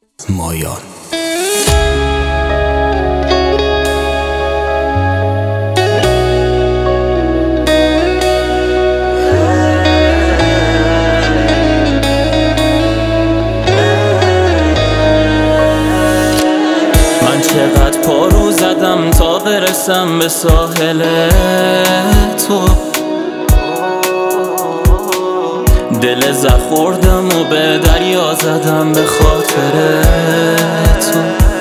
مایان. من چقدر پارو زدم تا برسم به ساحل تو، دل خوردم و به دریا زدم به خاطر تو.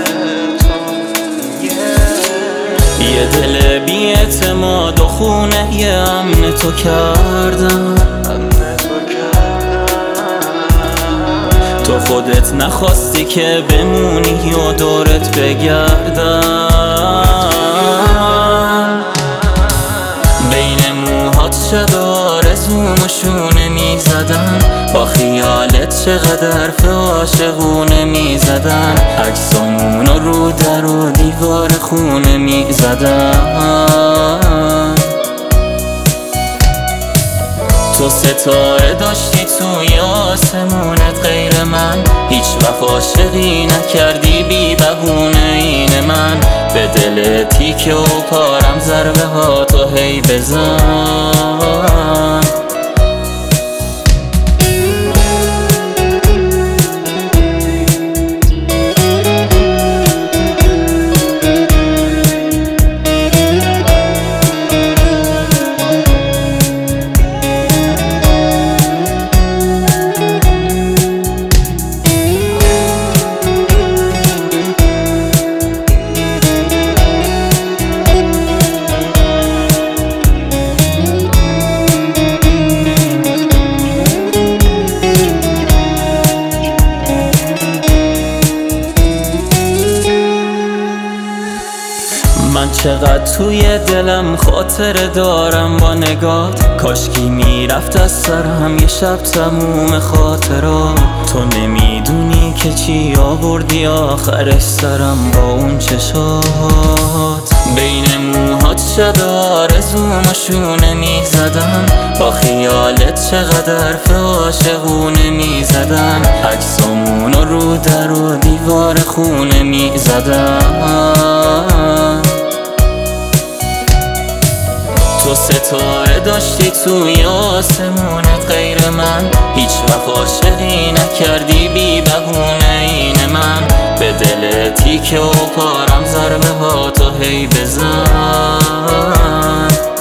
یه دل بی اعتماد و خونه یه امن تو کردم. تو خودت نخواستی که بمونی و دورت بگردم. بین موهات شب آرزومو شونه میزدم، با خیالت چقدر حرف عاشقونه میزدم. عکسامونو رو در و دیوار خونه میزدم. تو ستاره داشتی توی آسمونت غیر من، هیچ وقت عاشقی نکردی بی بهونه این من. به دل تیکه و پارم ضربه ها تو هی بزن. من چقدر توی دلم خاطره دارم با نگات، کاشکی میرفت از سرم یه شب تموم خاطرات. تو نمیدونی که چی آوردی آخرش سرم با اون چشات. بین موهات شب آرزومو شونه میزدم، با خیالت چقدر حرف عاشقونه میزدم. عکسامونو رو در و دیوار خونه میزدم. تو ستاره داشتی توی آسمونت غیر من، هیچ وقت عاشقی نکردی بی بهونه این من. به دل تیکه و پارم ضربه ها تو هی بزن.